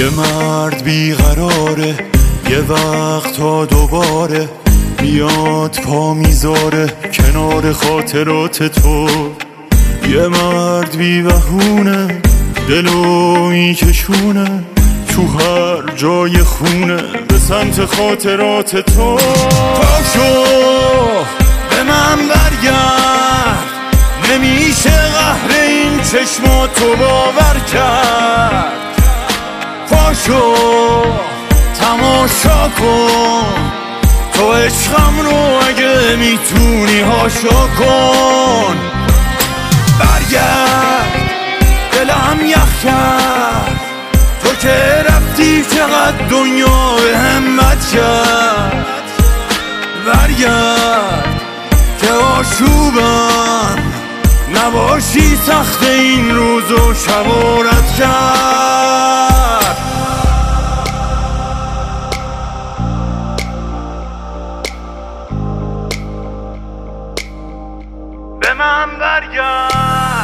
یه مرد بیقراره، یه وقتا دوباره میاد پا میذاره کنار خاطرات تو. یه مرد بی‌بهونه، دلو میکشونه تو هر جای خونه به سمت خاطرات تو. پاشو به من برگرد، نمیشه قهر این چشماتو باور کرد. پاشو تماشا کن تو عشقم رو، اگه میتونی هاشا کن. برگرد دلم یخ کرد، تو که رفتی چقدر دنیا به همت کرد. برگرد که آشوبم نباشی، سخت این روز و شبارت کرد. به من برگرد.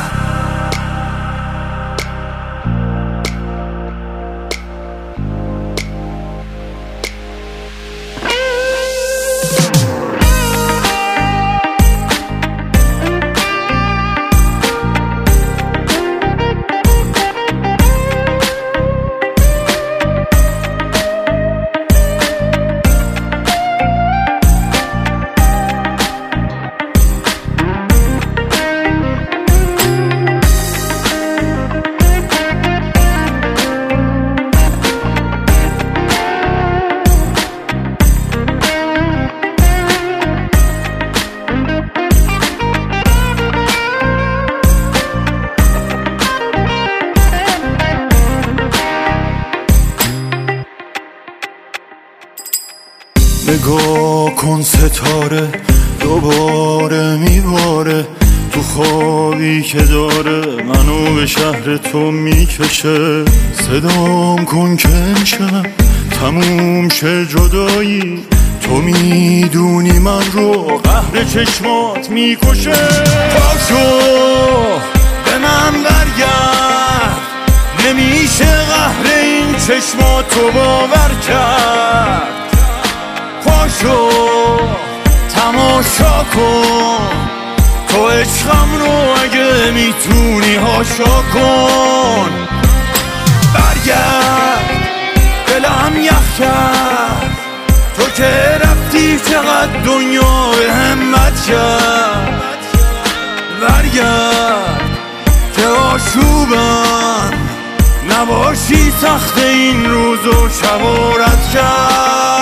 نگاه کن ستاره دوباره میباره تو خوابی که داره منو به شهر تو میکشه. صدام کن که امشب تموم شه جدایی، تو میدونی من رو قهر چشمات میکشه. پاشو به من برگرد، نمیشه قهر این چشماتو باور کرد. پاشو تماشا کن تو عشقم رو، اگه میتونی هاشا کن. برگرد دلم یخ کرد، تو که رفتی چقدر دنیا به همت کرد. برگرد که آشوبم نباشی، سخت این روز و شبارت کرد.